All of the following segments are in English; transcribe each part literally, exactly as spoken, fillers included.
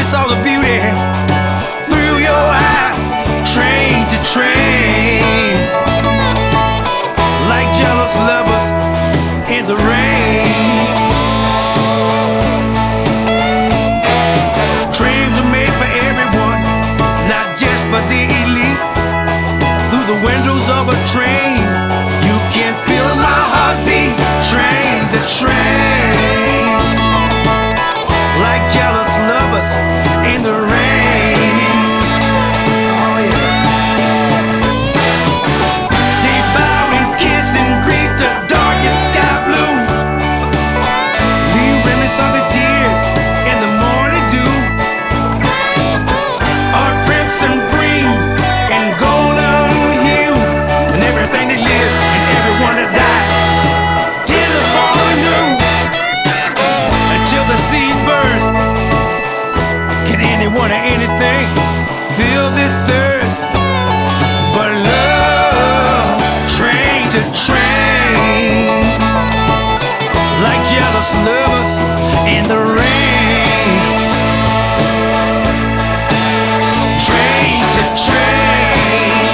saw the beauty through your eye, train to train, like jealous lovers in the rain. Trains are made for everyone, not just for the elite. Through the windows of a train, you can feel my heartbeat. Train to train, like jealous lovers in the rain. Oh yeah. They bow and kiss and greet the darkest sky blue. We reminisce of the tears in the morning dew. Our crimson green and golden hue, and everything that lived and everyone that died, till the morning new, until the seed burst. Can anyone or anything feel this thirst but love? Train to train, like jealous lovers in the rain. Train to train,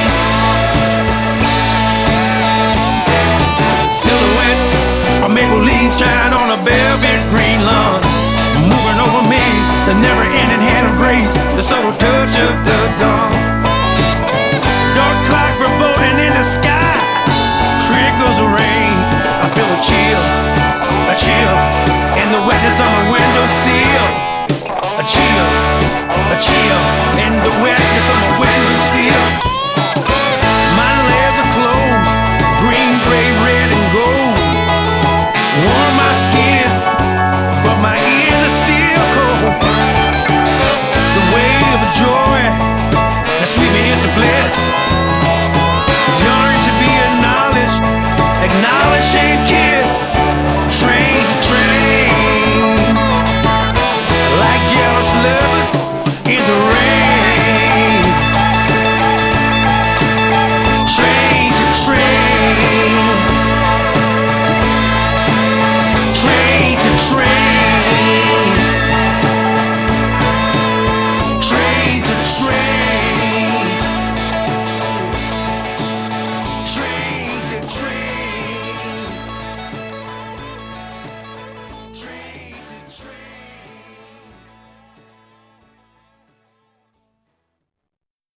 silhouette of maple leaves shine on a velvet green lawn, moving over me, the never-ending hand of grace, the subtle touch of the dawn. Dark clouds foreboding in the sky, trickles of rain. I feel a chill, a chill, in the wetness on the windowsill. A chill.